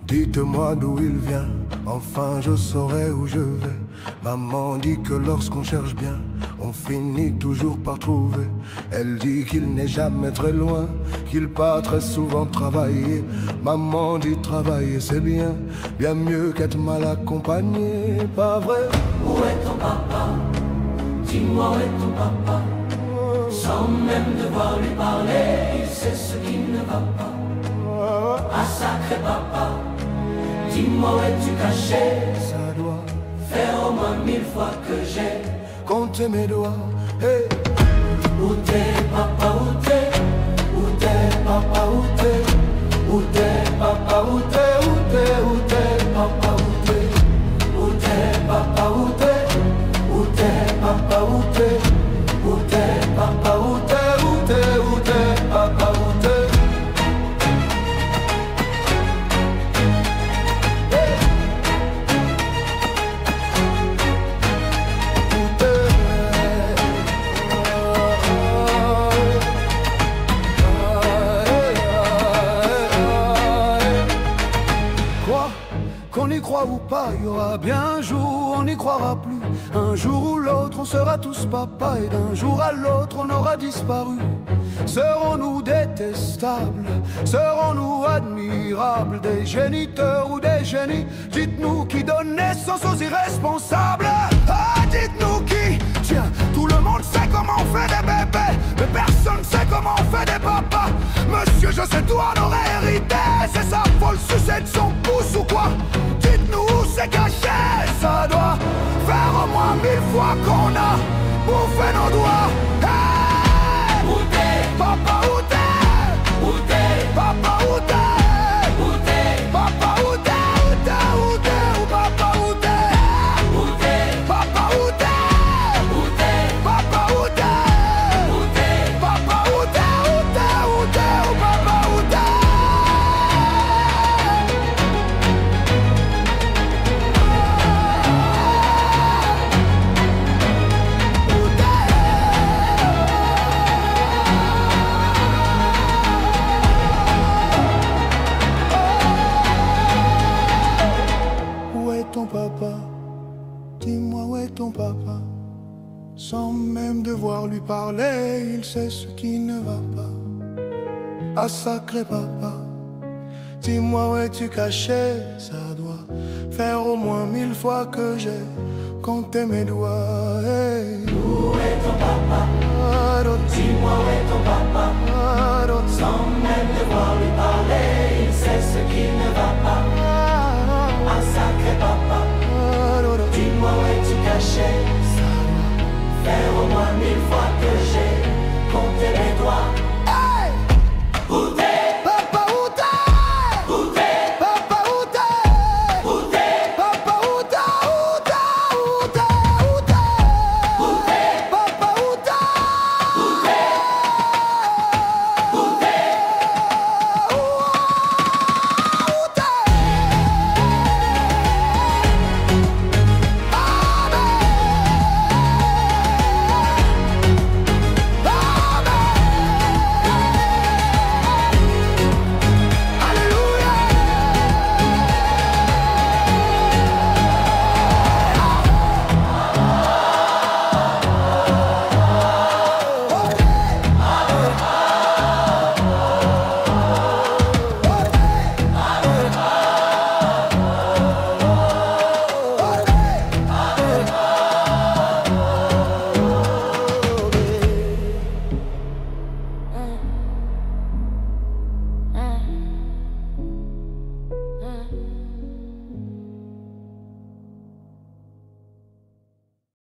Dites-moi d'où il vient, enfin je saurai où je vais. Maman dit que lorsqu'on cherche bien, on finit toujours par trouver. Elle dit qu'il n'est jamais très loin, qu'il part très souvent travailler. Maman dit travailler c'est bien, bien mieux qu'être mal accompagné, pas vrai? Où est ton papa? Dis-moi où est ton papa? Sans même devoir lui parler, il sait ce qui ne va pas. Ah sacré papa, dis-moi où es-tu caché? Ça doit faire au moins 1000 fois que j'ai compté mes doigts. Hey. Où t'es papa, où t'es? Où t'es papa, où t'es? Où t'es papa, où t'es? Où t'es, où t'es papa, où t'es? Où t'es papa, où t'es? Où t'es papa, où t'es? Où t'es papa, où t'es? Où t'es, où t'es papa, où t'es? Qu'on y croit ou pas, il y aura bien un jour, on n'y croira plus. Un jour ou l'autre, on sera tous papa, et d'un jour à l'autre, on aura disparu. Serons-nous détestables? Serons-nous admirables? Des géniteurs ou des génies? Dites-nous qui donne naissance aux irresponsables. Ah, dites-nous qui? Tiens, tout le monde sait comment on fait des bébés, mais personne sait comment on fait des papas. Monsieur, je sais tout en aurait hérité. C'est ça, faut le sucer de son pouce ou quoi? Dites-nous où c'est caché. Ça doit faire au moins 1000 fois qu'on a bouffé nos doigts. Hey! Où t'es? Papa, où t'es? Où t'es? Papa, où t'es? Où t'es? Papa, où t'es? Où t'es? Où t'es? Où papa, où t'es? Où t'es? Papa, où t'es? Où t'es? Papa, où t'es? Où t'es? Papa, où t'es? Où t'es? Où t'es? Où papa, où t'es? Où est ton papa? Dis-moi où est ton papa? Sans même devoir lui parler, il sait ce qui ne va pas. Ah sacré papa, dis-moi où es-tu caché? Ça doit faire au moins 1000 fois que j'ai compté mes doigts. Hey. Où est ton papa? Ah, Dis-moi où est ton